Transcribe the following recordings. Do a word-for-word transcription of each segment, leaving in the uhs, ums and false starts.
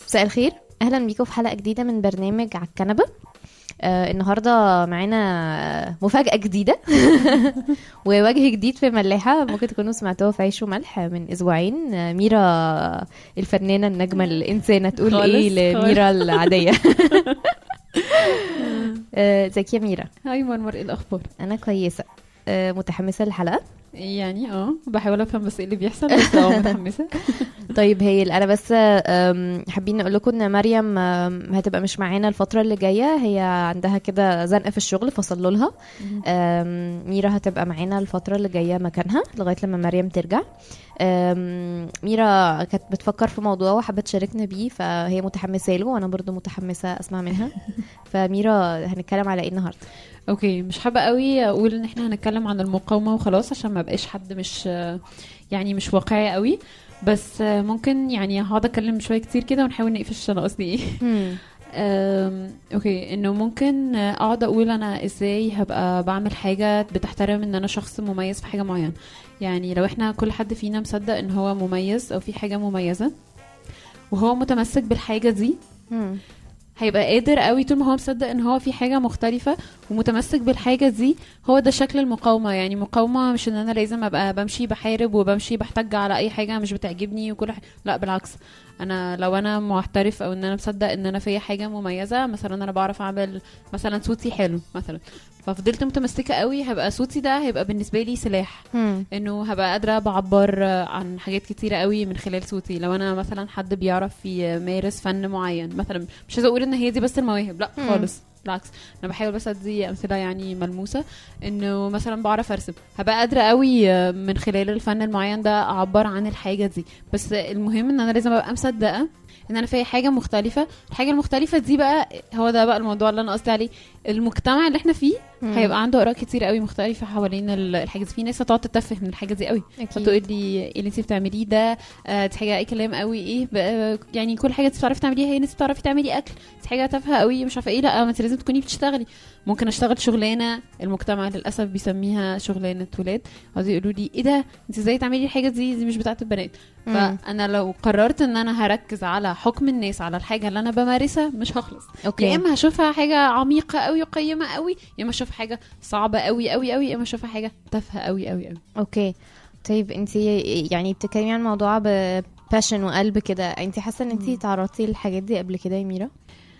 مساء الخير، اهلا بيكم في حلقه جديده من برنامج على الكنبه. آه النهارده معانا مفاجاه جديده ووجه جديد في ملاحه، ممكن تكونوا سمعتوها في عيش وملح من اسبوعين. آه ميرا الفنانه النجمه الانسانه، تقول ايه لميرا العاديه؟ ازيك يا ميرا؟ هاي مرمر، ايه الاخبار؟ انا كويسه. آه متحمسه للحلقه يعني اه بحاول افهم بس ايه اللي بيحصل، بس اه متحمسه. طيب هي انا بس حابين نقول لكم ان مريم هتبقى مش معانا الفتره اللي جايه، هي عندها كده زنقه في الشغل فصلوا لها. ميرا هتبقى معانا الفتره اللي جايه مكانها لغايه لما مريم ترجع. ميرا كانت بتفكر في موضوع وحابه تشاركنا بيه، فهي متحمسه له وانا برضو متحمسه اسمع منها. فميرا هنتكلم على ايه النهارده؟ اوكي، مش حابه قوي اقول ان احنا هنتكلم عن المقاومه وخلاص عشان ما بقاش حد مش يعني مش واقعي قوي، بس ممكن يعني هقعد اتكلم شويه كتير كده ونحاول نقفش انا قصدي ايه. اوكي، انه ممكن اقعد اقول انا ازاي هبقى بعمل حاجه بتحترم ان انا شخص مميز في حاجه معينه. يعني لو احنا كل حد فينا مصدق ان هو مميز او في حاجه مميزه وهو متمسك بالحاجه دي، هيبقى قادر قوي طول ما هو مصدق ان هو في حاجه مختلفه ومتمسك بالحاجه دي. هو ده شكل المقاومه. يعني مقاومه مش ان انا لازم ابقى بمشي بحارب وبمشي بحتج على اي حاجه مش بتعجبني وكل حاجة. لا بالعكس، انا لو انا معترف او ان انا مصدق ان انا في حاجه مميزه، مثلا انا بعرف اعمل مثلا صوتي حلو مثلا، ففضلت متمسكه قوي، هبقى صوتي ده هيبقى بالنسبه لي سلاح. مم. انه هبقى قادره بعبر عن حاجات كتيره قوي من خلال صوتي. لو انا مثلا حد بيعرف يمارس فن معين مثلا، مش عايزه اقول ان هي دي بس المواهب، لا مم. خالص بالعكس، انا بحاول بس ادي امثله يعني ملموسه. انه مثلا بعرف ارسم، هبقى قادره قوي من خلال الفن المعين ده اعبر عن الحاجه دي. بس المهم ان انا لازم ابقى مصدقه ان انا في حاجه مختلفه. الحاجه المختلفه دي بقى هو ده بقى الموضوع اللي انا قصدي عليه. المجتمع اللي احنا فيه مم. هيبقى عنده اراء كتير قوي مختلفه حوالين الحاجه دي. في ناس هتقعد تتفه من الحاجه دي قوي، فتقول لي ايه اللي انت بتعمليه ده؟ آه دي حاجه اي كلام قوي، ايه يعني كل حاجه انت بتعرفي تعمليها هي انت بتعرفي تعملي اكل، دي حاجه تافهه قوي مش عارفه ايه. لا ما انت لازم تكوني بتشتغلي. ممكن اشتغل شغلانه المجتمع للاسف بيسميها شغلانه ولاد، قصدي يقولوا لي ايه ده انت ازاي تعملي الحاجه دي، دي مش بتاعه البنات. مم. فانا لو قررت ان انا هركز على حكم الناس على الحاجه اللي انا بمارسها مش هخلص. أوكي. يا اما هشوفها حاجه عميقه قوي وقيمه قوي، يا اما اشوف حاجه صعبه قوي قوي قوي، يا اما اشوفها حاجه تافهه قوي قوي قوي. اوكي طيب، انت يعني بتتكلمي عن موضوع بباشن وقلب كده، انت حاسه ان انت تعرضتي للحاجات دي قبل كده يا ميرا؟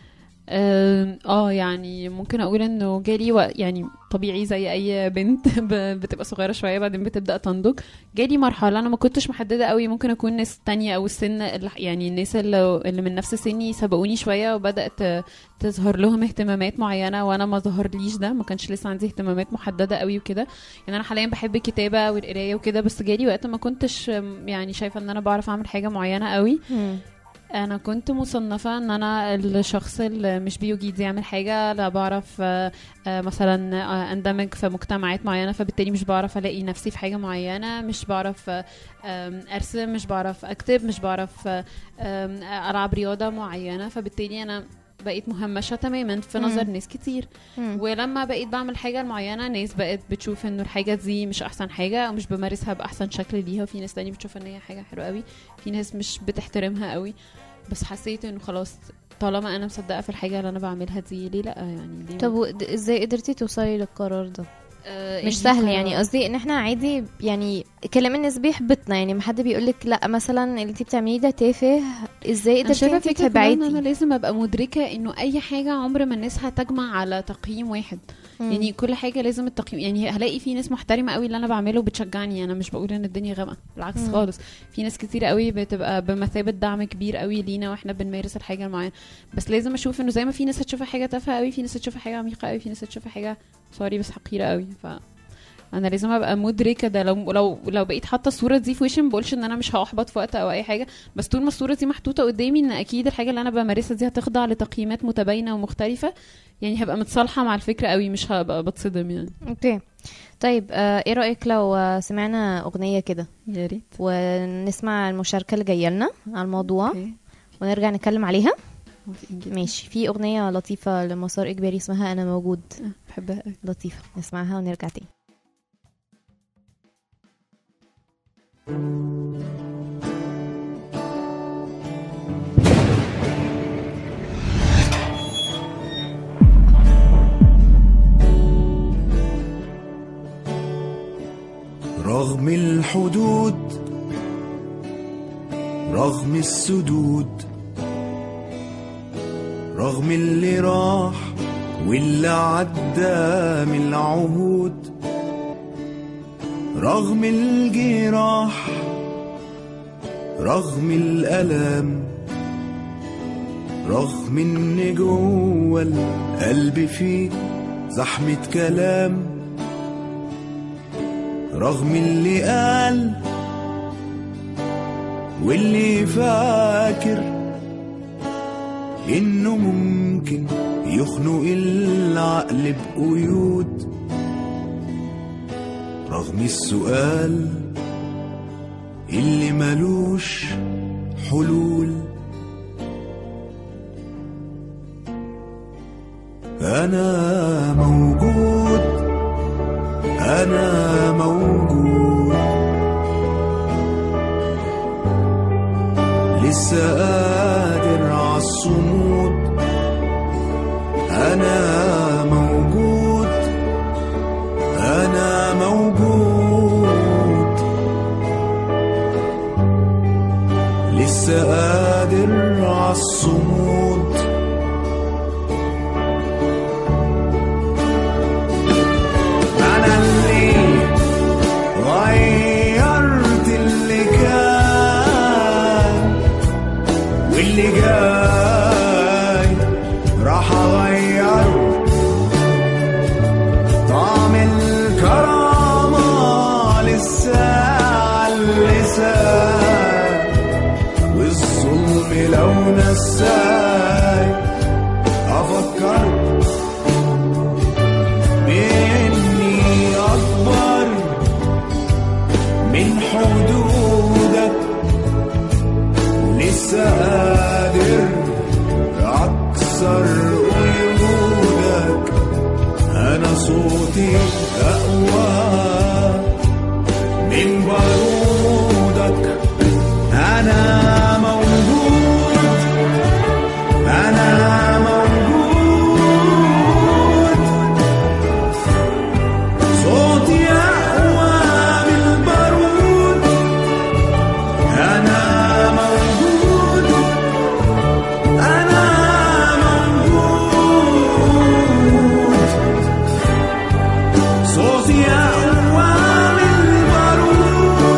اه يعني ممكن اقول انه جالي وقت، يعني طبيعي زي اي بنت بتبقى صغيره شويه بعدين بتبدا تنضج. جالي مرحله انا ما كنتش محدده قوي، ممكن اكون ناس تانية او السن يعني الناس اللي من نفس سني سبقوني شويه وبدات تظهر لهم اهتمامات معينه وانا ما ظهرليش ده، ما كانش لسه عندي اهتمامات محدده قوي وكده. يعني انا حاليا بحب الكتابه والقرايه وكده، بس جالي وقت ما كنتش يعني شايفه ان انا بعرف اعمل حاجه معينه قوي. م. انا كنت مصنفه ان انا الشخص اللي مش بيجيد يعمل حاجه، لا بعرف مثلا اندمج في مجتمعات معينه، فبالتالي مش بعرف الاقي نفسي في حاجه معينه، مش بعرف ارسم، مش بعرف اكتب، مش بعرف العب رياضه معينه، فبالتالي انا بقيت مهمشه تماما في نظر مم. ناس كتير. مم. ولما بقيت بعمل حاجه معينه ناس بقت بتشوف انه الحاجه دي مش احسن حاجه او مش بمارسها باحسن شكل ليها، وفي ناس تاني بتشوف ان هي حاجه حلوه قوي، في ناس مش بتحترمها قوي. بس حسيت انه خلاص طالما انا مصدقه في الحاجه اللي انا بعملها دي، ليه لا يعني ليه؟ طب ازاي قدرتي توصلي للقرار ده؟ آه مش سهل يعني، قصدي ان احنا عادي يعني كلام الناس بيحبطنا، يعني ما حد بيقولك لا مثلا اللي انت بتعمليه ده تافه، ازاي قدرتي انت تبعدي؟ انا لازم ابقى مدركه انه اي حاجه عمر ما الناس هتجمع على تقييم واحد. مم. يعني كل حاجه لازم التقييم، يعني هلاقي في ناس محترمه قوي اللي انا بعمله بتشجعني، انا مش بقول ان الدنيا غامقه، بالعكس مم. خالص. في ناس كتير قوي بتبقى بمثابه دعم كبير قوي لينا واحنا بنمارس الحاجه المعينه. بس لازم اشوف انه زي ما في ناس هتشوفها حاجه تافهه قوي، في ناس هتشوفها حاجه عميقه قوي، في ناس هتشوفها حاجه سوري بس حقيره قوي. ف انا لازم ابقى مدركه ده. لو لو لو بقيت حاطه الصوره دي في وشي، ما بقولش ان انا مش هاحبط في وقت او اي حاجه، بس طول ما الصوره دي محطوطه قدامي ان اكيد الحاجه اللي انا بمارسها دي هتخضع لتقييمات متباينه ومختلفه، يعني هبقى متصالحه مع الفكره قوي، مش هبقى بتصدم يعني. اوكي طيب، آه ايه رايك لو سمعنا اغنيه كده؟ يا ريت. ونسمع المشاركه اللي جايه لنا على الموضوع. أوكي. ونرجع نتكلم عليها. ماشي، في اغنيه لطيفه لمسار اجباري اسمها انا موجود، بحبها قوي، لطيفه، نسمعها ونرجع تاني. رغم الحدود رغم السدود رغم اللي راح واللي عدى من العهود رغم الجراح رغم الألم رغم ان جوه القلب فيه زحمة كلام رغم اللي قال واللي فاكر انه ممكن يخنق العقل بقيود رغم السؤال اللي ملوش حلول أنا موجود أنا موجود لسه قادر عالصمود أنا موجود أنا موجود لسه قادر عالصمود أنا اللي غيرت اللي كان واللي جاي راح أغير طعم الكرامة للساعة اللسان والظلم لو نساي أفكر بإني أكبر من حدودك ولسه قادر أكسر قيودك أنا صوتي أقوى من بارودك أنا موجود أنا موجود صوتي أقوى من البارود أنا موجود أنا موجود صوتي أقوى من البارود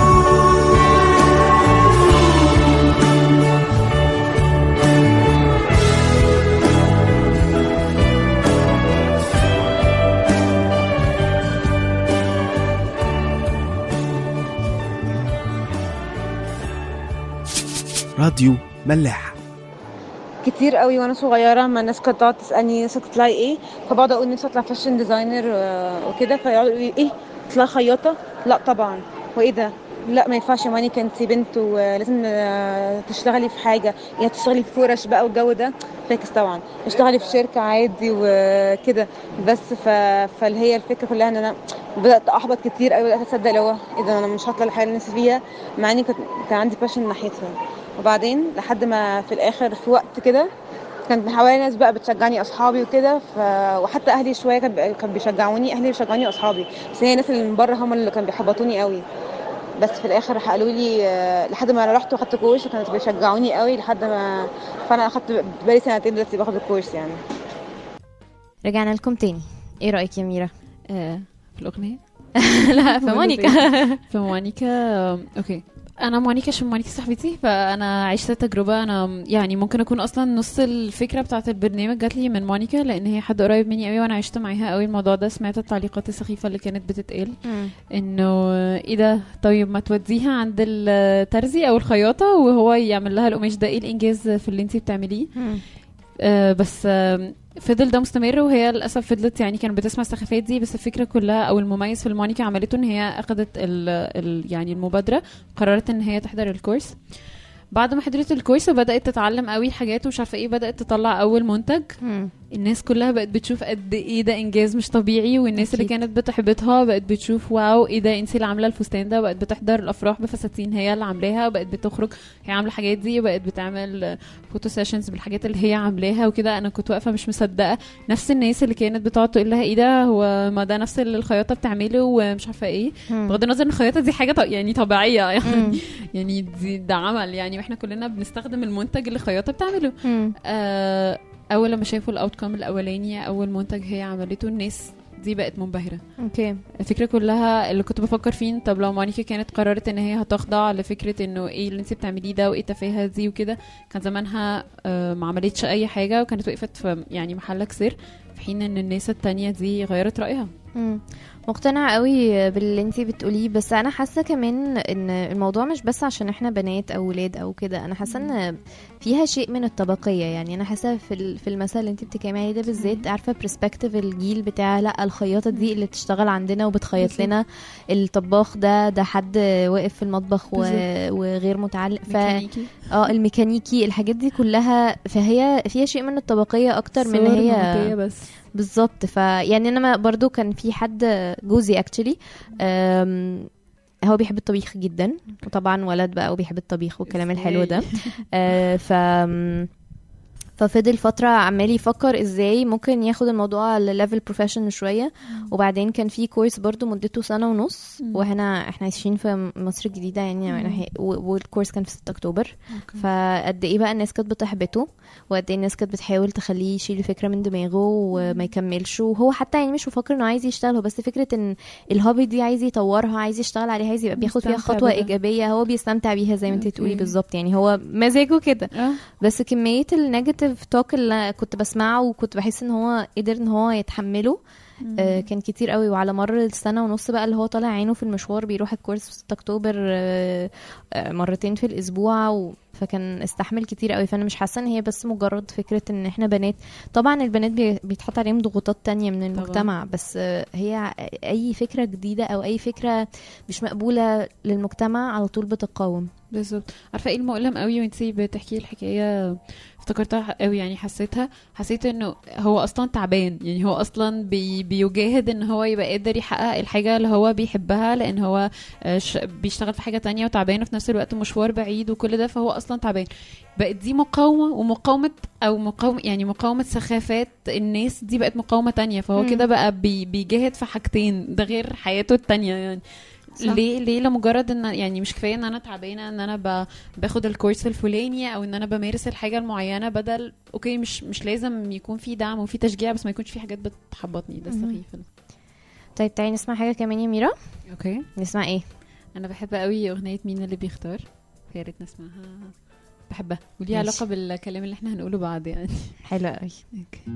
راديو ملاح. كتير قوي وانا صغيره ما الناس كانت تقعد تسالني نفسك تطلعي ايه، فبقعد اقول نفسي اطلع فاشن ديزاينر آه، وكده، فيقعدوا يقولوا لي ايه تطلعي خياطه؟ لا طبعا. وايه ده؟ لا ما ينفعش يا ماني، انتي بنت ولازم آه، تشتغلي في حاجه، يعني تشتغلي في فرش بقى والجو ده فاكس طبعا، اشتغلي في شركه عادي وكده بس. ف... فاللي هي الفكره كلها ان انا بدات احبط كتير قوي، بدات اصدق اللي هو ايه ده انا مش هطلع الحاجه اللي نفسي فيها، مع اني كنت كان عندي باشن ناحيتها. وبعدين لحد ما في الاخر في وقت كده كانت حوالي ناس بقى بتشجعني، اصحابي وكده، ف... وحتى اهلي شويه كانوا كان بيشجعوني، اهلي بيشجعوني واصحابي، بس هي الناس اللي من بره هم اللي كانوا بيحبطوني قوي. بس في الاخر قالوا لي آه، لحد ما انا رحت واخدت كورس وكانوا بيشجعوني قوي لحد ما، فانا اخدت بقالي سنتين دلوقتي باخد الكورس يعني. رجعنا لكم تاني، ايه رأيك يا ميرا؟ آه في الأغنية لا في مونيكا. في مونيكا آه، اوكي. انا مونيكا عشان مونيكا صاحبتي، فانا عشت تجربه. انا يعني ممكن اكون اصلا نص الفكره بتاعه البرنامج جات لي من مونيكا، لان هي حد قريب مني قوي وانا عشت معاها قوي الموضوع ده. سمعت التعليقات السخيفه اللي كانت بتتقال انه ايه ده، طيب ما توديها عند الترزي او الخياطه وهو يعمل لها القماش ده، ايه الانجاز في اللي انتي بتعمليه؟ آه بس آه فضل ده مستمر، وهي للاسف فضلت يعني كانت بتسمع السخافات دي. بس الفكره كلها او المميز في المونيكا عملته ان هي اخذت ال ال يعني المبادره، قررت ان هي تحضر الكورس. بعد ما حضرت الكورس وبدات تتعلم قوي حاجات ومش عارفه ايه، بدات تطلع اول منتج. الناس كلها بقت بتشوف قد ايه ده انجاز مش طبيعي، والناس أكيد. اللي كانت بتحبطها بقت بتشوف واو ايه ده انت اللي عامله الفستان ده، وبقت بتحضر الافراح بفساتين هي اللي عاملاها، وبقت بتخرج هي عامله الحاجات دي، وبقت بتعمل فوتو سيشنز بالحاجات اللي هي عاملاها وكده. انا كنت واقفه مش مصدقه، نفس الناس اللي كانت بتقعد تقول لها ايه ده هو ما ده نفس اللي الخياطه بتعمله ومش عارفه ايه، بغض النظر ان الخياطه دي حاجه ط- يعني طبيعيه يعني يعني دي ده عمل يعني، واحنا كلنا بنستخدم المنتج اللي الخياطه بتعمله. آه اول لما شافوا الاوتكم الاولاني اول منتج هي عملته الناس دي بقت منبهره. اوكي. الفكره كلها اللي كنت بفكر فيه، طب لو مونيكا كانت قررت ان هي هتخضع لفكره انه ايه اللي انت بتعمليه ده وايه التفاهه دي وكده، كان زمانها آه ما عملتش اي حاجه وكانت وقفت في يعني محلك سر، في حين ان الناس التانية دي غيرت رايها. مم. مقتنعة قوي باللي انتي بتقوليه، بس انا حاسة كمان ان الموضوع مش بس عشان احنا بنات او ولاد او كده، انا حاسة ان فيها شيء من الطبقية. يعني انا حاسة في ال- في المثل اللي انتي بتتكلمي عليه ده بالذات، عارفة برسبكتيف الجيل بتاع لا الخياطة دي اللي بتشتغل عندنا وبتخيط بالظبط. لنا، الطباخ ده ده حد واقف في المطبخ و... بالظبط. وغير متعلم ف... ميكانيكي اه الميكانيكي الحاجات دي كلها، فهي فيها شيء من الطبقية اكتر من صور هي نمطية بس. بالظبط. فيعني انا ما- برضو كان في حد جوزي اكشلي هو بيحب الطبيخ جدا، وطبعا ولد بقى وبيحب الطبيخ والكلام الحلو ده. آه، ف ففضل فترة عمال يفكر ازاي ممكن ياخد الموضوع لليفل بروفيشنال شوية، وبعدين كان في كورس برضو مدته سنة ونص، مم. وهنا احنا عايشين في مصر الجديدة يعني، مم. يعني و- والكورس كان في ستة اكتوبر. فقد ايه بقى الناس كانت بتحبطه، وقد ايه الناس كانت بتحاول تخليه يشيل الفكرة من دماغه وما يكملش، وهو حتى يعني مش مفكر انه عايز يشتغل، هو بس فكرة ان الهوبي دي عايز يطورها، عايز يشتغل عليها، عايز يبقى بياخد فيها مستمتع خطوة بده. ايجابية، هو بيستمتع بيها زي ما انت أوكي. تقولي بالظبط، يعني هو مزاجه كده. اه بس كمية النيجاتيف توك اللي كنت بسمعه وكنت بحس ان هو قدر ان هو يتحمله آه كان كتير قوي. وعلى مر السنة ونص بقى اللي هو طالع عينه في المشوار، بيروح الكورس في ستة اكتوبر آه آه مرتين في الاسبوع و... فكان استحمل كتير قوي. فانا مش حاسه ان هي بس مجرد فكره ان احنا بنات، طبعا البنات بي- بيتحط عليهم ضغوطات تانية من المجتمع، بس آه، هي اي فكره جديده او اي فكره مش مقبوله للمجتمع على طول بتقاوم. بالظبط. عارفه ايه المؤلم قوي وانتي بتحكي الحكايه افتكرتها قوي، يعني حسيتها حسيت انه هو اصلا تعبان، يعني هو اصلا بي بيجاهد ان هو يبقى قادر يحقق الحاجه اللي هو بيحبها، لان هو آه، ش- بيشتغل في حاجه تانية وتعبان، وفي نفس الوقت مشوار بعيد وكل ده، فهو اصلا تعبان. بقت دي مقاومه، ومقاومه او مقاومه يعني مقاومه سخافات الناس دي بقت مقاومه تانية، فهو مم. كده بقى بي بيجاهد في حاجتين، ده غير حياته التانية يعني. صح. ليه ليه لمجرد ان يعني مش كفايه ان انا تعبانه ان انا ب... باخد الكورس الفلاني او ان انا بمارس الحاجه المعينه، بدل اوكي مش مش لازم يكون في دعم وفي تشجيع، بس ما يكونش في حاجات بتحبطني، ده مهم. السخيف ده. طيب تعالي نسمع حاجه كمان يا ميرا. اوكي. نسمع ايه؟ انا بحب قوي اغنيه مين اللي بيختار، يا ريت نسمعها، بحبها وليها ماشي. علاقه بالكلام اللي احنا هنقوله بعد يعني. حلوه قوي. اوكي.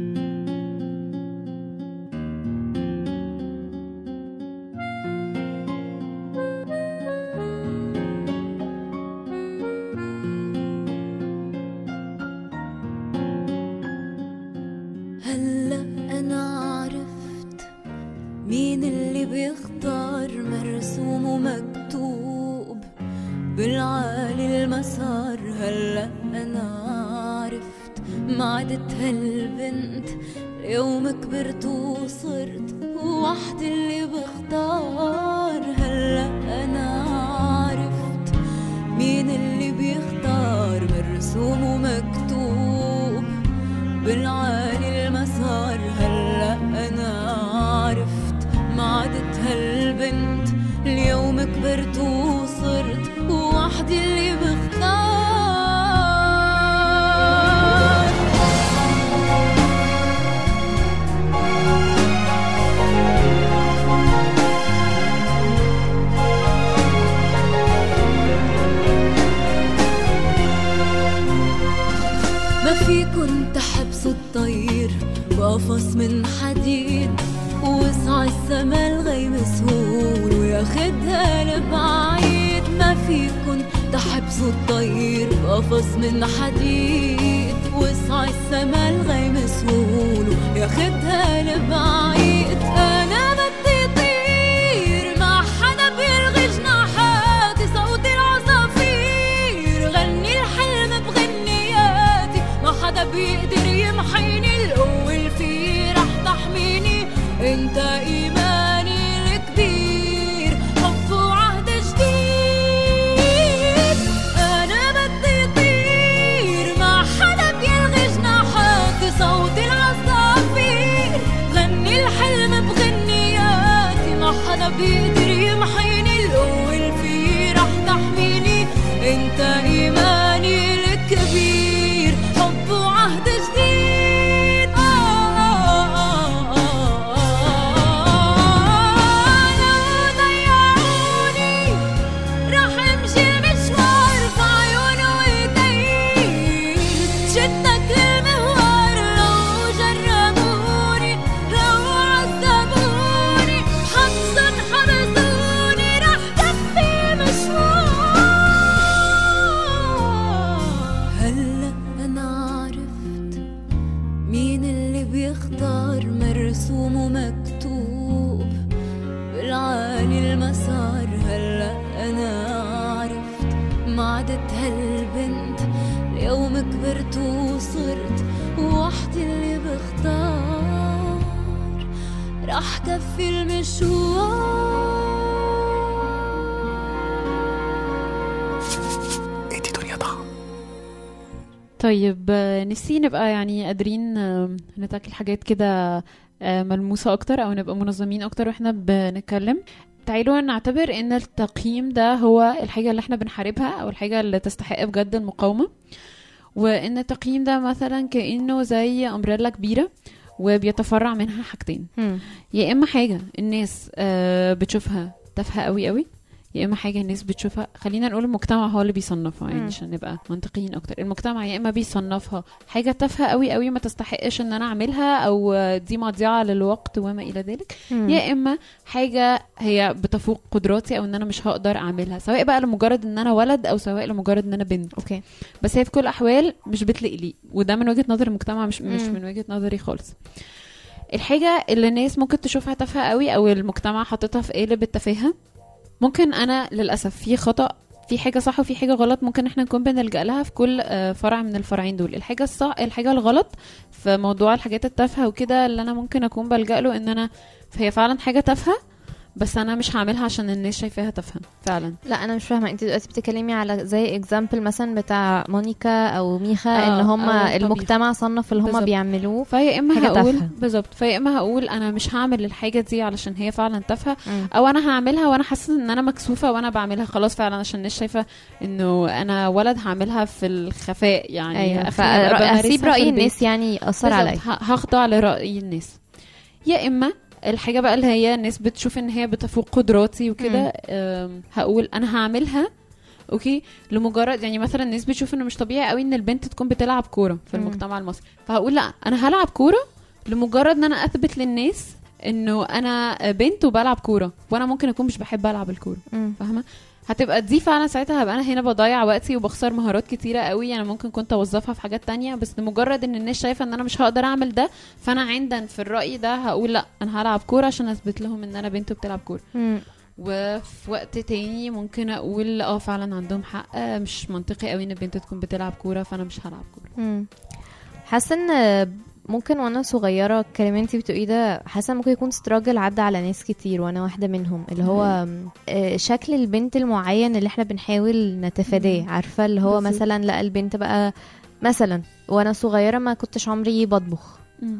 هلا انا عرفت مين اللي بيختار، مرسوم ومكتوب بالعالي المسار. هلا انا عرفت ما عدت هالبنت، اليوم كبرت وصرت وحدي اللي بختار. هلا انا عرفت مين اللي بيختار، مرسوم ومكتوب بالعالي المسار. هلا انا عرفت ما عدت هالبنت، اليوم كبرت وصرت وحدي اللي بختار. ما في كنت حبس الطير بقفص من حديد، واسعى السما الغيم سهول وياخدها لبعيد. ما في كنت حبس الطير بقفص من حديد، واسعى السما الغيم سهول وياخدها لبعيد. انا بدي طير ما حدا بيلغي جناحاتي، صوت العصافير غني الحلم بغنياتي، ما حدا بيقدر يمحيني القوة كبرت وصرت وحدي اللي بختار، رح كفي المشوار. ادي دنيا ضخم. طيب آه، نفسي نبقى يعني قادرين آه، نتاكل حاجات كده آه، ملموسة اكتر او نبقى منظمين اكتر واحنا بنتكلم. تعالوا نعتبر ان التقييم ده هو الحاجة اللي احنا بنحاربها او الحاجة اللي تستحق بجد المقاومة، وان التقييم ده مثلا كأنه زي امبريلا كبيرة وبيتفرع منها حاجتين. مم. يا اما حاجة الناس آه، بتشوفها تافهة قوي قوي، يا اما حاجه الناس بتشوفها، خلينا نقول المجتمع هو اللي بيصنفها يعني مم. عشان نبقى منطقيين اكتر. المجتمع يا اما بيصنفها حاجه تافهه قوي قوي ما تستحقش ان انا اعملها او دي مضيعه للوقت وما الى ذلك، مم. يا اما حاجه هي بتفوق قدراتي او ان انا مش هقدر اعملها، سواء بقى لمجرد ان انا ولد او سواء لمجرد ان انا بنت. اوكي. بس هي في كل الاحوال مش بتليق لي، وده من وجهه نظر المجتمع مش مش مم. من وجهه نظري خالص. الحاجه اللي الناس ممكن تشوفها تافهه قوي او المجتمع حاططها في قالب التفاهه، ممكن انا للاسف في خطأ، في حاجه صح وفي حاجه غلط، ممكن احنا نكون بنلجأ لها في كل آه، فرع من الفرعين دول. الحاجه الصح الحاجه الغلط في موضوع الحاجات التافهه وكده اللي انا ممكن اكون بلجأ له ان انا هي فعلا حاجه تافهه بس انا مش هعملها عشان الناس شايفاها تافهه فعلا. لا انا مش فاهمه، انت دلوقتي بتتكلمي على زي اكزامبل مثلا بتاع مونيكا او ميخا آه، ان هم أو طبيخ. المجتمع صنف اللي هم بالظبط. بيعملوه فيا اما حاجة هقول تافهة. بالظبط، فيا اما هقول انا مش هعمل الحاجه دي علشان هي فعلا تافهه، مم. او انا هعملها وانا حاسه ان انا مكسوفه وانا بعملها خلاص فعلا عشان الناس شايفه انه انا ولد هعملها في الخفاء يعني. ايوه أخيراً أبقى فاسيب مارسها في راي البيت. الناس يعني ياثر عليا. بالظبط، ه- هخضع لرأي الناس. يا اما الحاجه بقى اللي هي الناس بتشوف ان هي بتفوق قدراتي وكده، أم، هقول انا هعملها اوكي لمجرد يعني مثلا الناس بتشوف انه مش طبيعي قوي ان البنت تكون بتلعب كوره في مم. المجتمع المصري، فهقول لا انا هلعب كوره لمجرد ان انا اثبت للناس انه انا بنت وبلعب كوره وانا ممكن اكون مش بحب العب الكوره. مم. فاهمه؟ هتبقى دي فعلا ساعتها هبقى انا هنا بضيع وقتي وبخسر مهارات كتيره قوي انا يعني ممكن كنت اوظفها في حاجات تانية، بس لمجرد ان الناس شايفه ان انا مش هقدر اعمل ده، فانا عندن في الراي ده هقول لا انا هلعب كوره عشان اثبت لهم ان انا بنت وبتلعب كوره. مم. وفي وقت تاني ممكن اقول اه فعلا عندهم حق، آه، مش منطقي قوي ان البنت تكون بتلعب كوره فانا مش هلعب كوره. مم. حاسه ان ممكن وانا صغيره الكلام انتي بتقوليه ده حاسه ممكن يكون ستراجل عدى على ناس كتير وانا واحده منهم، اللي هو آه، شكل البنت المعين اللي احنا بنحاول نتفاداه. عارفه اللي هو بالظبط. مثلا لا البنت بقى مثلا وانا صغيره ما كنتش عمري بطبخ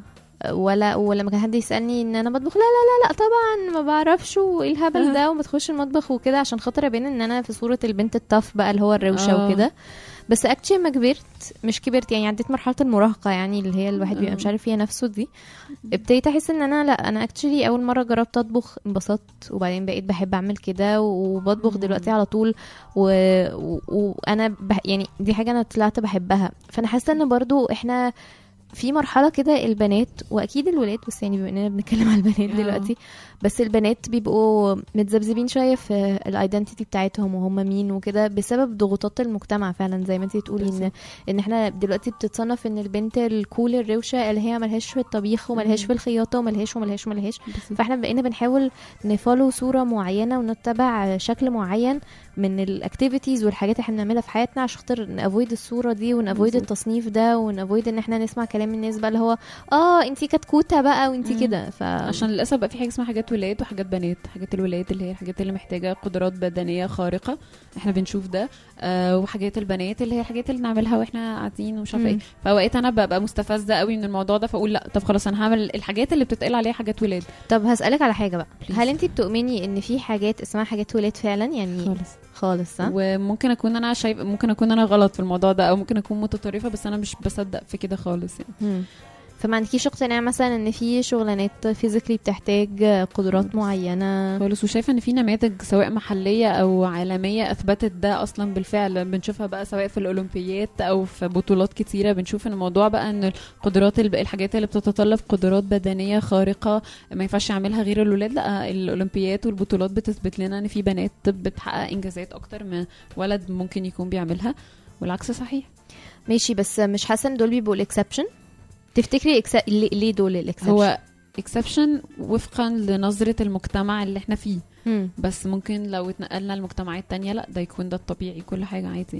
ولا ولما كان حد يسالني ان انا بطبخ لا لا لا لا طبعا ما بعرفش وايه الهبل ده وما تخش المطبخ وكده عشان خاطر ابين ان انا في صوره البنت الطف بقى اللي هو الروشه آه. وكده. بس اكتشلي لما كبرت مش كبرت يعني عديت مرحله المراهقه يعني اللي هي الواحد بيبقى مش عارف فيها نفسه دي، ابتديت احس ان انا لا انا اكتشلي اول مره جربت اطبخ انبسطت وبعدين بقيت بحب اعمل كده وبطبخ دلوقتي على طول وانا و... وأنا بح... يعني دي حاجه انا طلعت بحبها. فانا حاسه ان برضو احنا في مرحله كده البنات واكيد الولاد بس يعني بما اننا بنتكلم على البنات آه. دلوقتي، بس البنات بيبقوا متذبذبين شويه في الايدنتيتي بتاعتهم وهم مين وكده بسبب ضغوطات المجتمع فعلا زي ما انتي تقولي ان ان احنا دلوقتي بتتصنف ان البنت الكول الروشه اللي هي ملهاش في الطبيخ وملهاش في الخياطه وملهاش وملهاش وملهاش فاحنا بقينا بنحاول نفولو صوره معينه ونتبع شكل معين من الاكتيفيتيز والحاجات اللي احنا بنعملها في حياتنا عشان خاطر نافويد الصوره دي ونافويد التصنيف ده ونافويد ان احنا نسمع كلام الناس بقى اللي هو اه انتي كتكوته بقى وانتي كده. ف عشان للاسف بقى في حاجه اسمها حاجات ولاد وحاجات بنات. حاجات الولاد اللي هي الحاجات اللي محتاجه قدرات بدنيه خارقه احنا بنشوف ده، آه وحاجات البنات اللي هي الحاجات اللي نعملها واحنا قاعدين ومش عارفه ايه. فاوقات انا ببقى مستفزه قوي من الموضوع ده فاقول لا طب خلاص انا هعمل الحاجات اللي بتتقال عليها حاجات ولاد. طب هسالك على حاجه بقى Please. هل انتي بتؤمني ان في حاجات اسمها حاجات ولاد فعلا يعني خالص خالص صح؟ وممكن اكون انا شايف ممكن اكون انا غلط في الموضوع ده او ممكن اكون متطرفه بس انا مش بصدق في كده خالص يعني. مم. فما عندكيش اقتناع مثلا ان في شغلانات فيزيكلي بتحتاج قدرات معينه خالص، وشايفه ان في نماذج سواء محليه او عالميه اثبتت ده اصلا بالفعل. بنشوفها بقى سواء في الاولمبيات او في بطولات كتيره بنشوف ان الموضوع بقى ان القدرات الب... الحاجات اللي بتتطلب قدرات بدنيه خارقه ما ينفعش يعملها غير الولاد، لا الاولمبيات والبطولات بتثبت لنا ان في بنات بتحقق انجازات اكتر من ولد ممكن يكون بيعملها والعكس صحيح. ماشي بس مش حاسه ان دول بيبقوا الاكسبشن. تفتكري إكس... ليه دول الاكسبشن؟ هو اكسبشن وفقا لنظرة المجتمع اللي احنا فيه. مم. بس ممكن لو اتنقلنا لمجتمعات تانية لا ده يكون ده الطبيعي كل حاجة عادي يعني.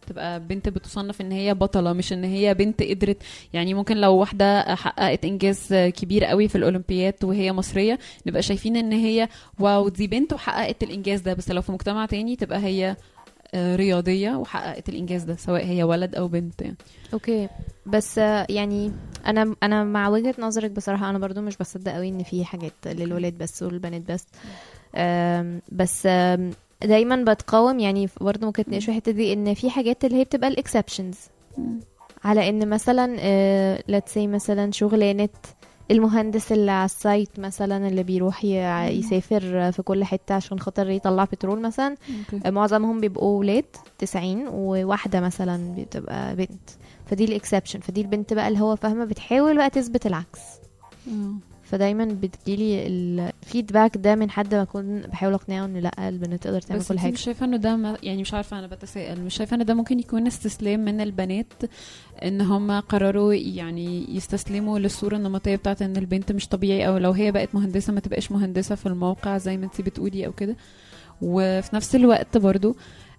تبقى بنت بتصنف ان هي بطله، مش ان هي بنت قدرت. يعني ممكن لو واحده حققت انجاز كبير قوي في الاولمبياد وهي مصريه نبقى شايفين ان هي واو دي بنت وحققت الانجاز ده، بس لو في مجتمع تاني تبقى هي رياضيه وحققت الانجاز ده سواء هي ولد او بنت يعني. اوكي بس يعني انا انا مع وجهة نظرك بصراحة. انا برضو مش بصدق قوي ان في حاجات للولاد بس والبنات بس. أم بس أم دايما بتقاوم يعني برضو ممكن تناقش في الحتة دي ان في حاجات اللي هي بتبقى الاكسبشنز، على ان مثلا let's say مثلا شغلانة المهندس اللي على السايت مثلا اللي بيروح يسافر في كل حتة عشان خاطر يطلع بترول مثلا. okay. معظمهم بيبقوا ولاد تسعين وواحدة مثلا بتبقى بنت، فدي الاكسبشن. فدي البنت بقى اللي هو فاهمة بتحاول بقى تثبت العكس. mm. فدايما بتجيلي الفيدباك ده من حد ما اكون بحاول اقنعه ان لا البنات تقدر تعمل كل حاجه. بس مش شايفه انه ده ما يعني مش عارفه، انا بتساءل مش شايفه ان ده ممكن يكون استسلام من البنات ان هم قرروا يعني يستسلموا للصوره النمطيه بتاعت ان البنت مش طبيعي، او لو هي بقت مهندسه ما تبقاش مهندسه في الموقع زي ما انتي بتقولي او كده. وفي نفس الوقت برضو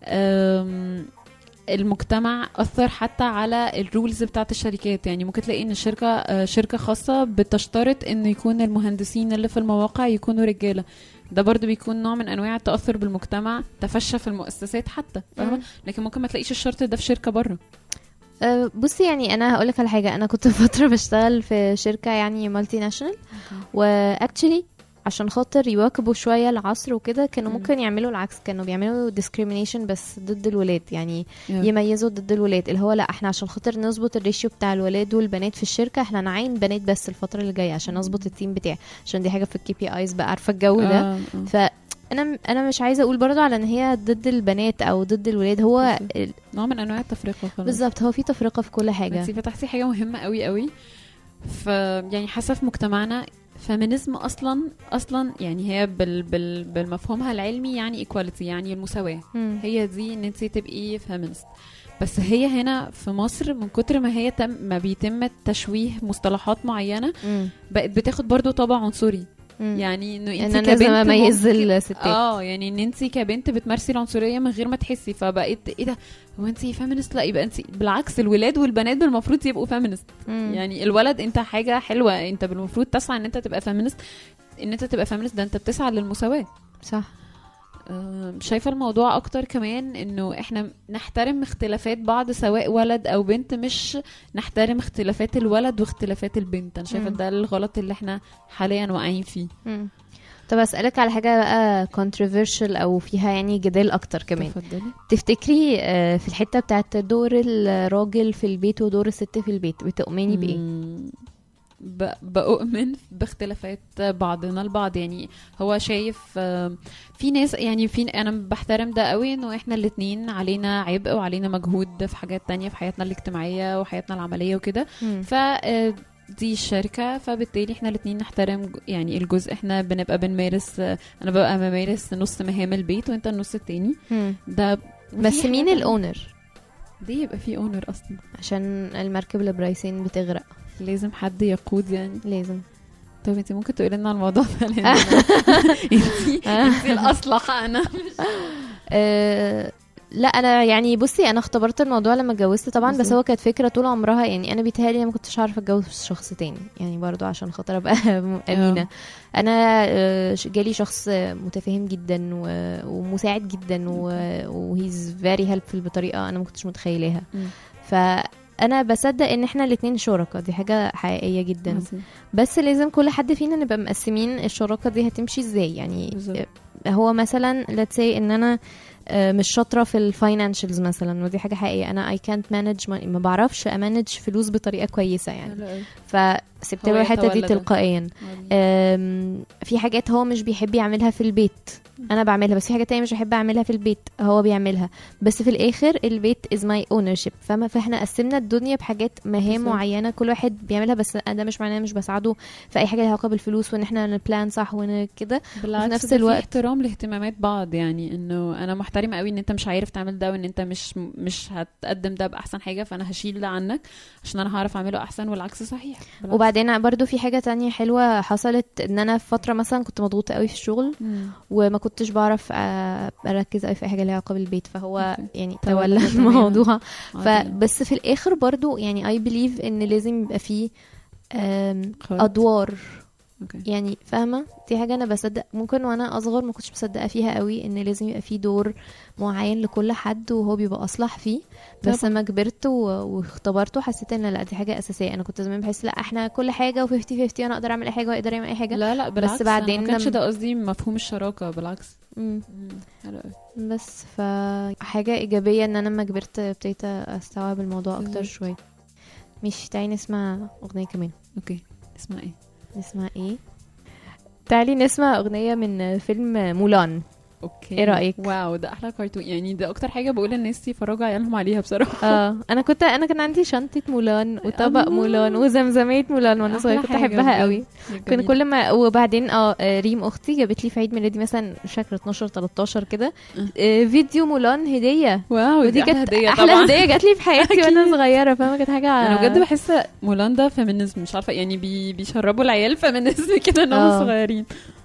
المجتمع أثر حتى على الرولز بتاعت الشركات. يعني ممكن تلاقي ان الشركة شركة خاصة بتشترط انه يكون المهندسين اللي في المواقع يكونوا رجالة. ده برضو بيكون نوع من انواع التأثر بالمجتمع، تفشى في المؤسسات حتى فاهمة. لكن ممكن ما تلاقيش الشرط ده في شركة بره. أه بصي يعني انا هقولك على حاجة. انا كنت فترة بشتغل في شركة يعني مالتي ناشونال، واكتشلي عشان خاطر يواكبوا شوية العصر وكده كانوا ممكن يعملوا العكس، كانوا بيعملوا discrimination بس ضد الولاد. يعني yeah. يميزوا ضد الولاد، اللي هو لا احنا عشان خاطر نظبط الريشيو بتاع الولاد والبنات في الشركة احنا نعين بنات بس الفترة اللي جاية عشان نظبط التيم بتاعي، عشان دي حاجة في الكي بي ايز بقى عارفة الجو ده. uh, uh. فانا انا مش عايزة اقول برضو على ان هي ضد البنات او ضد الولاد، هو ال... نوع من انواع التفرقة. بالظبط، هو في تفرقة في كل حاجة. انتي فتحتي حاجة مهمة قوي قوي. ف يعني حاسة في مجتمعنا فيمينيزم اصلا اصلا يعني هي بال بال بالمفهومها العلمي يعني equality، يعني المساواة. م. هي دي ان انت تبقي فيمينست. بس هي هنا في مصر من كتر ما هي تم ما بيتم تشويه مصطلحات معينة م. بقت بتاخد برضو طابع عنصري. يعني انه انت كبنت لازم اميز الستات. اه يعني ان انت كبنت بتمارسي العنصريه من غير ما تحسي، فبقيت ايه ده هو انت فيمينست؟ لا يبقى انت بالعكس الولاد والبنات المفروض يبقوا فيمينست. يعني الولد انت حاجه حلوه، انت بالمفروض تسعى ان انت تبقى فيمينست. ان انت تبقى فيمينست ده انت بتسعى للمساواه. صح. شايفه الموضوع اكتر كمان انه احنا نحترم اختلافات بعض سواء ولد او بنت، مش نحترم اختلافات الولد واختلافات البنت. انا شايفه ده الغلط اللي احنا حاليا واقعين فيه. مم. طب اسالك على حاجه بقى controversial او فيها يعني جدال اكتر كمان. تفضلي. تفتكري في الحته بتاعت دور الراجل في البيت ودور الست في البيت بتؤمني بايه؟ بؤمن باختلافات بعضنا البعض. يعني هو شايف في ناس يعني في انا بحترم ده قوي انه احنا الاتنين علينا عبء وعلينا مجهود في حاجات تانية في حياتنا الاجتماعية وحياتنا العملية وكده. ف دي الشركة، فبالتالي احنا الاتنين نحترم يعني الجزء. احنا بنبقى بنمارس، انا ببقى بمارس نص مهام البيت وانت النص التاني. ده بس مين الاونر؟ دي يبقى في اونر اصلا عشان المركب اللي برايسين بتغرق لازم حد يقود يعني. لازم. طب انتي ممكن تقولي لنا الموضوع ده لان انتي انتي الاصلح. انا أه لا انا يعني بصي انا اختبرت الموضوع لما اتجوزت طبعا، بس هو كانت فكره طول عمرها. يعني انا بيتهيألي انا ما كنتش عارفه اتجوز شخص تاني يعني برضو عشان خاطر ابقى امينه. انا جالي شخص متفاهم جدا ومساعد جدا وهيز فيري هيلبفul بطريقه انا ما كنتش متخيلها. ف انا بصدق ان احنا الاثنين شركاء، دي حاجه حقيقيه جدا. مزيد. بس لازم كل حد فينا نبقى مقسمين الشراكه دي هتمشي ازاي. يعني مزيد. هو مثلا let's say ان انا مش شاطره في الفاينانشالز مثلا، ودي حاجه حقيقيه. انا I can't manage money، ما بعرفش امانج فلوس بطريقه كويسه يعني. فسبت له الحته دي تلقائيا. في حاجات هو مش بيحب يعملها في البيت انا بعملها، بس في حاجه تانية مش بحب اعملها في البيت هو بيعملها. بس في الاخر البيت is my ownership، فما فاحنا قسمنا الدنيا بحاجات مهام معينه كل واحد بيعملها. بس ده مش معناه مش بساعده في اي حاجه لها علاقه بالفلوس، وان احنا نبلان صح وكده. في نفس الوقت احترام لاهتمامات بعض. يعني انه انا محتاج محترمه قوي ان انت مش عارف تعمل ده وان انت مش مش هتقدم ده باحسن حاجه، فانا هشيل ده عنك عشان انا هعرف اعمله احسن، والعكس صحيح. بالعكس. وبعدين برضو في حاجه تانية حلوه حصلت، ان انا في فتره مثلا كنت مضغوطه قوي في الشغل مم. وما كنتش بعرف آه، اركز قوي في اي حاجه ليها علاقه بالبيت، فهو أوكي. يعني تولى تولى تماماً. الموضوع. عادي. فبس في الاخر برضو يعني اي بليف ان لازم يبقى فيه آم، خلاص. ادوار، اوكي. يعني فاهمه دي حاجه انا بصدق. ممكن وانا اصغر ما كنتش مصدقه فيها قوي ان لازم يبقى فيه دور معين لكل حد وهو بيبقى اصلح فيه، بس طبعاً. لما كبرت و- واختبرته حسيت ان لا دي حاجه اساسيه. انا كنت زمان بحس لا احنا كل حاجه و50 50 انا اقدر اعمل اي حاجه واقدر يعمل اي حاجه. لا لا بالعكس، بس بعدين أنا ما كانش لما- ده قصدي مفهوم الشراكه، بالعكس. مم. مم. حلو قوي. بس فحاجه ايجابيه ان انا لما كبرت ابتديت استوعب الموضوع اكتر بالظبط. شويه. مش تعالي نسمع اغنيه كمان. اوكي اسمع ايه؟ نسمع ايه؟ تعالي نسمع اغنيه من فيلم مولان. اوكي إيه رأيك؟ واو ده احلى كرتون، يعني ده اكتر حاجه بقول الناس يفرجوا عيالهم عليها بصراحه. اه انا كنت انا كان عندي شنطه مولان وطبق الله. مولان وزمزميه مولان وانا أحلى صغيره، كنت حاجة احبها بجد. قوي. كان جميل. كل ما وبعدين اه آه، ريم اختي جابت لي في عيد ميلادي مثلا مش فاكره اتناشر تلتاشر كده آه، فيديو مولان هديه، واو ودي دي احلى كانت هديه احلى طبعا. هديه جات لي في حياتي وانا صغيره، فاهمه كانت حاجه انا بجد بحس مولان ده فيمينيزم، مش عارفه يعني بي بيشربوا العيال فيمينيزم كده انهم آه. صغيرين.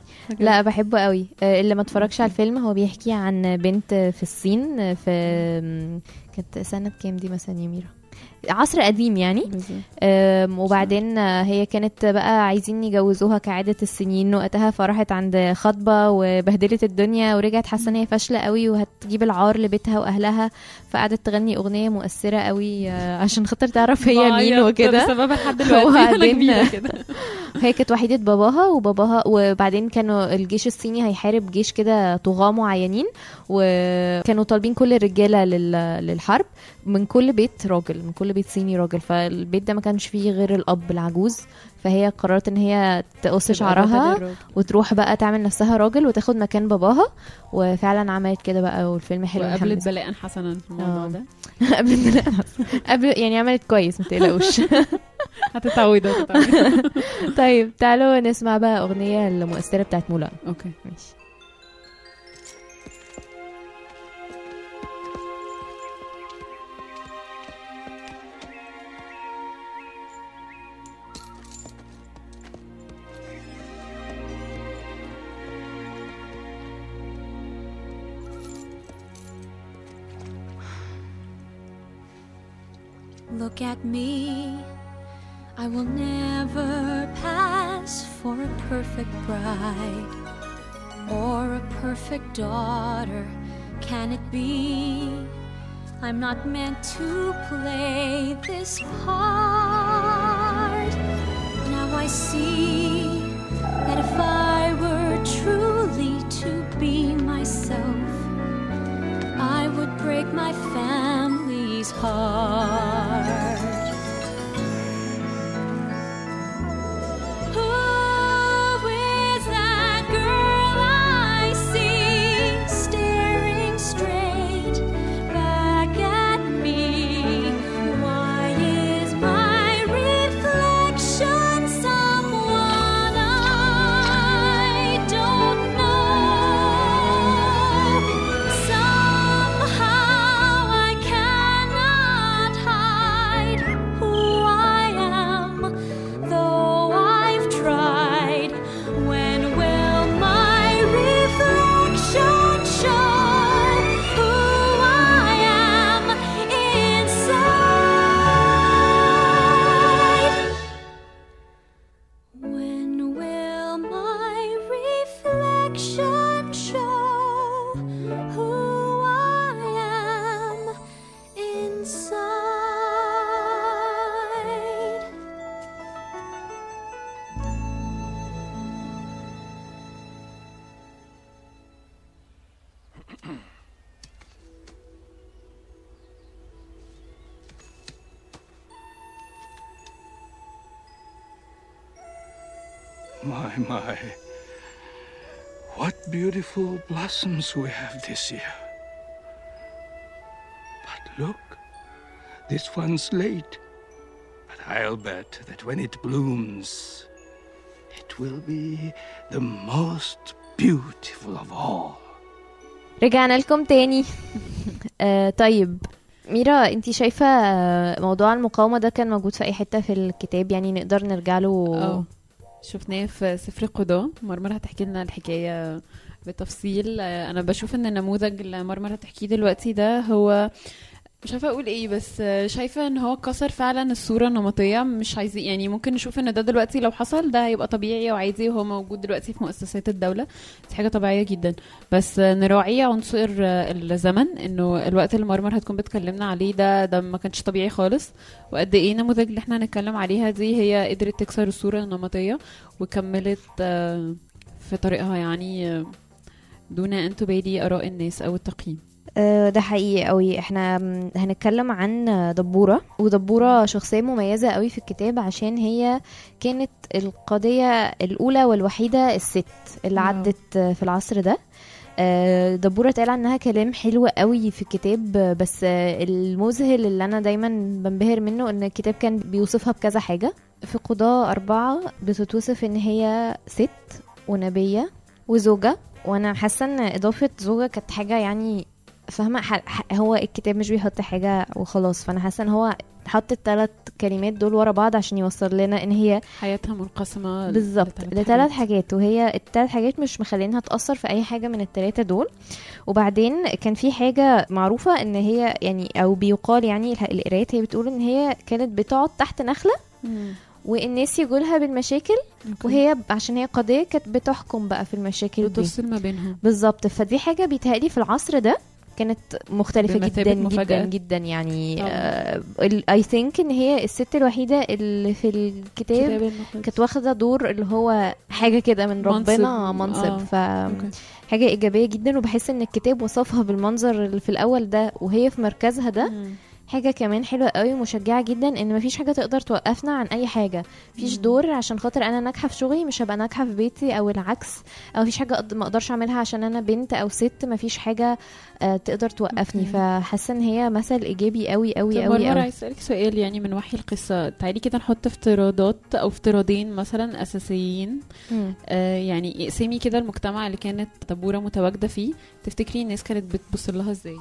لا بحبه قوي. آه، اللي ما اتفرجش على الفيلم هو بيحكي عن بنت في الصين آه، في آم، كانت سنه كام دي مثلا يا ميرا؟ عصر قديم يعني. بالظبط. أم، وبعدين آه، هي كانت بقى عايزين يجوزوها كعادة السنين وقتها، فراحت عند خطبة وبهدلت الدنيا ورجعت حاسة ان هي فاشلة قوي وهتجيب العار لبيتها واهلها، فقعدت تغني اغنية مؤثرة قوي آه، عشان خاطر تعرف هي مين وكده. سببها لحد دلوقتي انا وبعدين- كبيره كده. هي كانت وحيدة باباها وباباها، وبعدين كانوا الجيش الصيني هيحارب جيش كده طغاة معينين، وكانوا طالبين كل الرجالة لل- للحرب من كل بيت راجل، من كل بيت صيني راجل، فالبيت ده ما كانش فيه غير الأب العجوز، فهي قررت ان هي تقص تبقى شعرها بدل الراجل. وتروح بقى تعمل نفسها راجل وتاخد مكان باباها، وفعلا عملت كده بقى والفيلم حلو وقابلت ومحمس. بلاء حسنا في الموضوع آه. ده. قبل قبل يعني عملت كويس ما تقلقوش. هتتعودي هتتعودي. طيب تعالوا نسمع بقى اغنيه المؤثره بتاعت مولان. اوكي ماشي. Look at me, I will never pass for a perfect bride or a perfect daughter. Can it be? I'm not meant to play this part. Now I see that if I were truly to be myself, I would break my family's heart. Who is that girl I see staring straight back at me? Why is my reflection someone I don't know? Somehow I cannot hide who I am, though I've tried. When will my reflection show who I am inside? When will my reflection show who I am inside? My, my. What beautiful blossoms we have this year. But look, this one's late. But I'll bet that when it blooms, it will be the most beautiful of all. رجعنا لكم تاني. آه طيب ميرا، انتي شايفة آه، موضوع المقاومة ده كان موجود في اي حتة في الكتاب؟ يعني نقدر نرجع له؟ اه شفناه في سفر القضاء. مرمر هتحكي لنا الحكاية بالتفصيل. آه، انا بشوف ان النموذج اللي مرمر هتحكيه دلوقتي ده هو مش عارفه اقول ايه، بس آه، شايفه ان هو كسر فعلا الصوره النمطيه. مش عايزين يعني ممكن نشوف ان ده دلوقتي لو حصل ده هيبقى طبيعي وعادي وهو موجود دلوقتي في مؤسسات الدوله، دي حاجه طبيعيه جدا. بس آه، نراعي عنصر آه، الزمن، انه الوقت اللي مرمر هتكون بتكلمنا عليه ده ده ما كانش طبيعي خالص، وقد ايه النموذج اللي احنا هنتكلم عليها دي هي قدرت تكسر الصوره النمطيه وكملت آه، في طريقها، يعني آه، دون ان تبالي اراء الناس او التقييم. آه، ده حقيقي قوي. احنا م- هنتكلم عن دبورة، ودبورة شخصية مميزة قوي في الكتاب عشان هي كانت القضية الأولى والوحيدة الست اللي واو. عدت في العصر ده. آه، دبورة اتقال عنها كلام حلو قوي في الكتاب، بس آه، المذهل اللي أنا دايما بنبهر منه إن الكتاب كان بيوصفها بكذا حاجة. في قضاء أربعة بتتوصف إن هي ست ونبية وزوجة، وأنا حاسة إن إضافة زوجة كانت حاجة يعني فاهمه. ح- ح- هو الكتاب مش بيحط حاجه وخلاص، فانا حاسه ان هو حط الثلاث كلمات دول ورا بعض عشان يوصل لنا ان هي حياتها منقسمه بالظبط لثلاث حاجات، وهي الثلاث حاجات مش مخلينها تاثر في اي حاجه من الثلاثه دول. وبعدين كان في حاجه معروفه ان هي يعني او بيقال يعني الح- القرايات هي بتقول ان هي كانت بتقعد تحت نخله مم. والناس يجولها بالمشاكل، أوكي. وهي عشان هي قضيه كانت بتحكم بقى في المشاكل دي بتفصل ما بينهم. بالظبط. فدي حاجه بيتهيألي في العصر ده كانت مختلفة بمثابة جدا مفاجأة. جدا جدا يعني. طبعاً. اي ثينك ان هي الست الوحيدة اللي في الكتاب كتاب المقدس. كانت واخدة دور اللي هو حاجة كده من منصب. ربنا، منصب. آه. ف أوكي. حاجة إيجابية جدا، وبحس ان الكتاب وصفها بالمنظر اللي في الأول ده وهي في مركزها ده. مم. حاجة كمان حلوة قوي ومشجعة جدا ان مفيش حاجة تقدر توقفنا عن اي حاجة. مفيش مم. دور عشان خاطر انا ناجحة في شغلي مش هبقى ناجحة في بيتي او العكس، او مفيش حاجة أقد- ما اقدرش اعملها عشان انا بنت او ست. مفيش حاجة آه، تقدر توقفني. أوكي. فحاسة ان هي مثل ايجابي قوي قوي طب قوي مرة قوي. عايز اسالك سؤال يعني من وحي القصه. تعالي كده نحط افتراضات او افتراضين مثلا اساسيين. مم. آه يعني اقسمي كده المجتمع اللي كانت دبورة متواجده فيه، تفتكري الناس كانت بتبص لها ازاي؟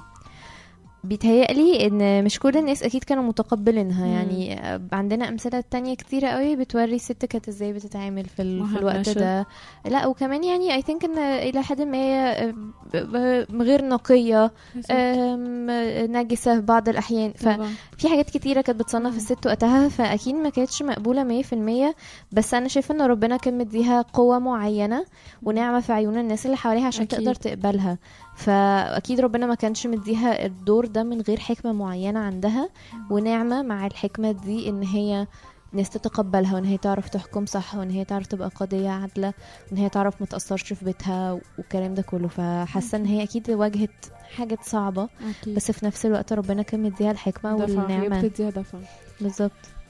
بيتهيألي ان مش كل الناس اكيد كانوا متقبلينها. مم. يعني آه، عندنا امثله تانية كتيره قوي بتوري الست كانت ازاي بتتعامل في, ال... في الوقت مهمشة. ده. لا وكمان يعني اي ثينك ان الى حد ما هي آه، ب- ب- غير نقيه، آم، نجسه في بعض الاحيان. طبعاً. ففي حاجات كتيره كانت بتصنف الست وقتها، فاكيد ما كانتش مقبوله مية في المية. بس انا شايفه ان ربنا كان مديها قوه معينه ونعمه في عيون الناس اللي حواليها عشان أكيد. تقدر تقبلها. فاكيد ربنا ما كانش مديها الدور ده من غير حكمه معينه عندها ونعمه مع الحكمه دي ان هي ناس تتقبلها، وان هي تعرف تحكم صح، وان هي تعرف تبقى قضيه عادله، وان هي تعرف ما تاثرش في بيتها والكلام ده كله. فحاسه ان هي اكيد واجهت حاجه صعبه، أكيد. بس في نفس الوقت ربنا كان مديها الحكمه دفع، هي والنعمه. بتديها دفع. بالظبط.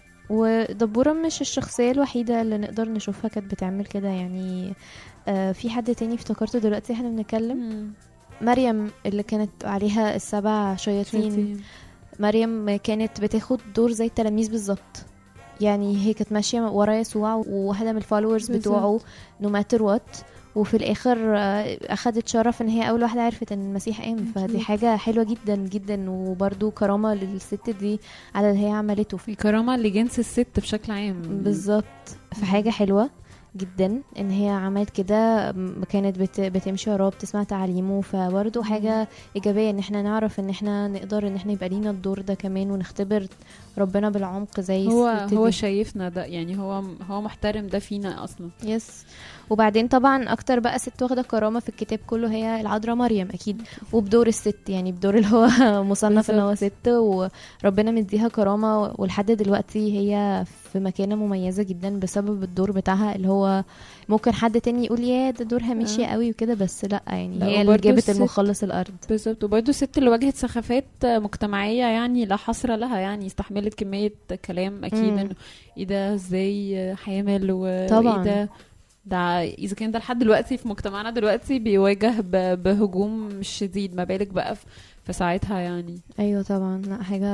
ودبورة مش الشخصية الوحيدة اللي نقدر نشوفها كانت بتعمل كده يعني. آه في حد تاني افتكرته دلوقتي احنا بنتكلم، مم. مريم اللي كانت عليها السبع شياطين. شايفين. مريم كانت بتاخد دور زي التلاميذ بالظبط. يعني هي كانت ماشية ورا يسوع وواحدة من الفولورز بالظبط. بتوعه no matter what، وفي الاخر آه، اخدت شرف ان هي اول واحدة عرفت ان المسيح قام. فدي أكيد. حاجة حلوة جدا جدا، وبرضو كرامة للست دي على اللي هي عملته. في كرامة لجنس الست بشكل عام. بالظبط. في حاجة حلوة جدا ان هي عملت كده، م- كانت بت بتمشي وراه بتسمع تعليمه. فبرضه حاجة ايجابية ان احنا نعرف ان احنا نقدر ان احنا يبقى لينا الدور ده كمان ونختبر ربنا بالعمق زي هو الست هو دي. شايفنا ده، يعني هو هو محترم ده فينا اصلا. يس. وبعدين طبعا اكتر بقى ست واخده كرامه في الكتاب كله هي العذراء مريم اكيد، وبدور الست يعني بدور اللي هو مصنف ان هو ست، وربنا مديها كرامه ولحد دلوقتي هي في مكانه مميزه جدا بسبب الدور بتاعها اللي هو ممكن حد تاني يقول يا ده دورها ماشي آه. قوي وكده، بس لا يعني لا، هي اللي وبرضه جابت الست- المخلص الارض. بالظبط. وبرده الست اللي واجهت سخافات مجتمعية يعني لا حصر لها، يعني استحملت كمية كلام اكيد مم. انه ايه ده ازاي حامل و- طبعاً. وايه ده ده اذا كان ده لحد دلوقتي في مجتمعنا دلوقتي بيواجه ب- بهجوم مش شديد، ما بالك بقى في في ساعتها يعني. ايوه طبعا. لا حاجه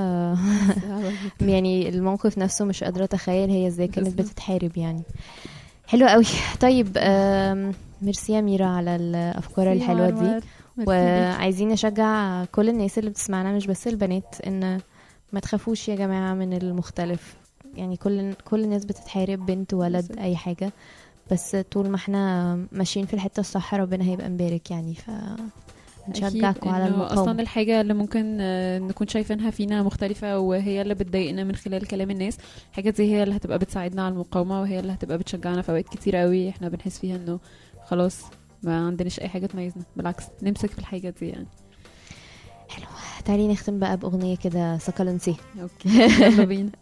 يعني الموقف نفسه مش قادره اتخيل هي ازاي كانت بالظبط. بتتحارب يعني. حلو قوي. طيب آم، ميرسي يا ميرا على الافكار الحلوه دي، وعايزين نشجع كل الناس اللي بتسمعنا مش بس البنات ان ما تخافوش يا جماعة من المختلف. يعني كل كل الناس بتتحارب، بنت ولد اي حاجة، بس طول ما احنا ماشيين في الحتة الصح ربنا هيبقى مبارك يعني. ف نشجعكم على المقاومة. اصلا الحاجة اللي ممكن نكون شايفينها فينا مختلفة وهي اللي بتضايقنا من خلال كلام الناس، الحاجة دي هي اللي هتبقى بتساعدنا على المقاومة، وهي اللي هتبقى بتشجعنا في اوقات كتير قوي احنا بنحس فيها انه خلاص ما عندناش اي حاجة تميزنا، بالعكس نمسك في الحاجة دي يعني. حلو. تعالي نختم بقى بأغنية كده سكالنسي. اوكي يلا بينا.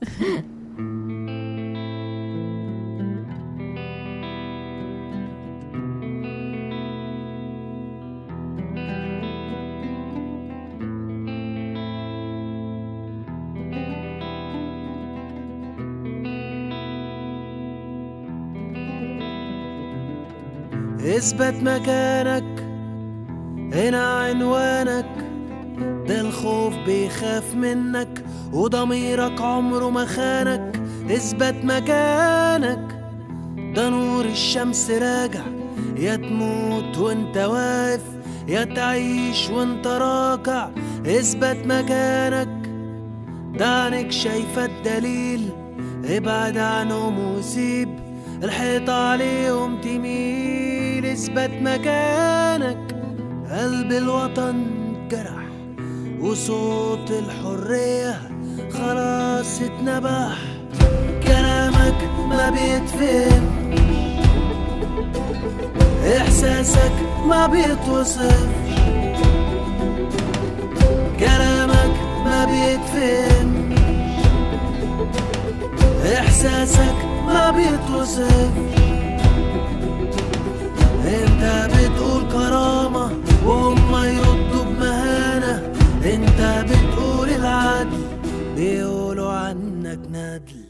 اثبت مكانك هنا عنوانك، ده الخوف بيخاف منك وضميرك عمره ما خانك. اثبت مكانك، ده نور الشمس راجع، يا تموت وانت واقف يا تعيش وانت راكع. اثبت مكانك، ده عينك شايفة الدليل، ابعد عنهم وسيب الحيطة عليهم تميل. اثبت مكانك، قلب الوطن جرح وصوت الحرية خلاص اتنبح. كلامك ما بيتفهم، احساسك ما بيتوصف. كلامك ما بيتفهم، احساسك ما بيتوصف. انت بتقول كرامة وهم يردوا بمهانة، انت بتقول العدل بيقولوا عنك ندل.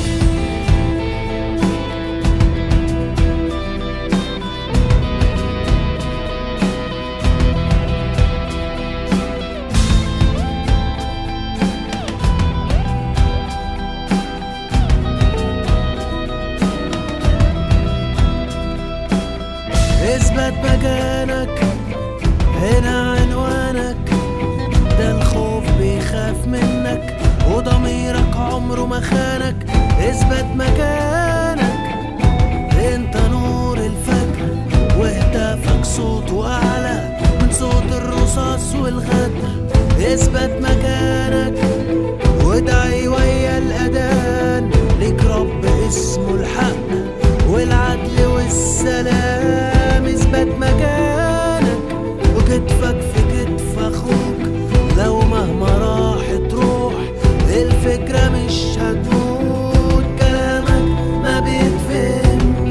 اثبت مكانك هنا عنوانك، ده الخوف بيخاف منك وضميرك عمره ما خانك. اثبت مكانك، انت نور الفجر وهتافك صوته اعلى من صوت الرصاص والغدر. اثبت مكانك وادعي ويا الاذان، ليك رب اسمه الحق والعدل والسلام. اثبت مكانك وكتفك في كتف اخوك، لو مهما راحت روح الفكرة مش هتموت. كلامك ما بيتفهم،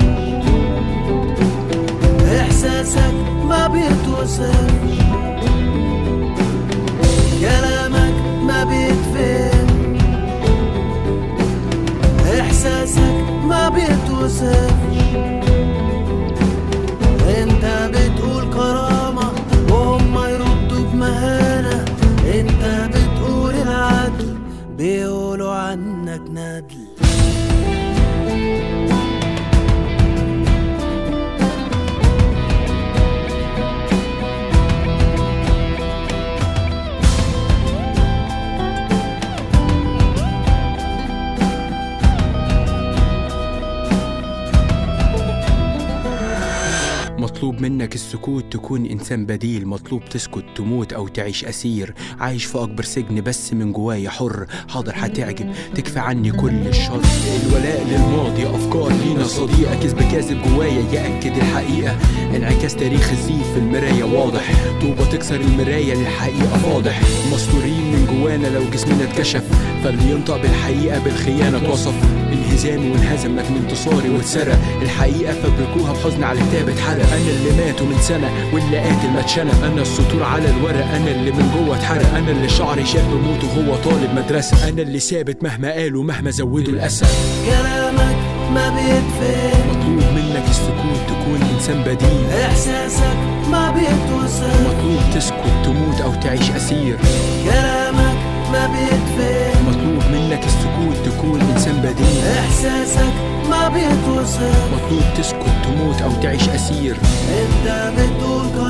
احساسك ما بيتوصف. كلامك ما بيتفهم، احساسك ما بيتوصف. انت بتقول كرامة وهم يردوا بمهانة، انت بتقول العدل بيقولوا عنك ندل. مطلوب منك السكوت تكون إنسان بديل، مطلوب تسكت تموت أو تعيش أسير، عايش في أكبر سجن بس من جوايا حر. حاضر هتعجب تكفى عني كل الشر. الولاء للماضي أفكار لينا صديقة، كذب كاذب جوايا يأكد الحقيقة. انعكاس تاريخ الزيف في المراية واضح، طوبة تكسر المراية للحقيقة فاضح. مستورين من جوانا لو جسمنا اتكشف، فاللي ينطق بالحقيقة بالخيانة اتوصف. انهزامي وانهزمت من انتصاري واتسرق، الحقيقة فبركوها بحزن على كتاب اتحرق. أنا اللي ماتوا من سنة واللي قاتل ما اتشنق، أنا السطور على الورق، أنا اللي من جوه اتحرق. أنا اللي شعري شاب موت وهو طالب مدرسة، أنا اللي ثابت مهما قالوا مهما زودوا الأسى. كلامك ما بيتفهم، مطلوب منك السكوت تكون إنسان بديل، إحساسك ما بيتوصف. مطلوب تسكت تموت أو تعيش أسير. كلامك ما بيتفهم، مطلوب منك السكوت تكون إنسان بديل، إحساسك ما بيتوصف. مطلوب تسكت تموت أو تعيش أسير. انت بتقول